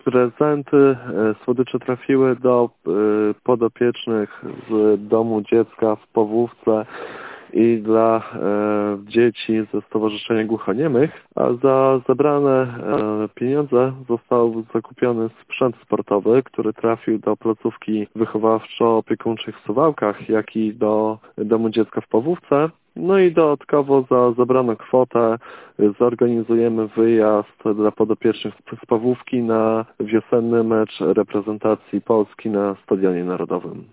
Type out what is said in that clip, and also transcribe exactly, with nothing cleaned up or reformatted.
Prezenty, e, słodycze trafiły do e, podopiecznych z Domu Dziecka w Powówce i dla e, dzieci ze Stowarzyszenia Głuchoniemych, a za zebrane e, pieniądze został zakupiony sprzęt sportowy, który trafił do placówki wychowawczo-opiekuńczych w Suwałkach, jak i do Domu Dziecka w Powówce. No i dodatkowo za zebraną kwotę zorganizujemy wyjazd dla podopiecznych z Powówki na wiosenny mecz reprezentacji Polski na Stadionie Narodowym.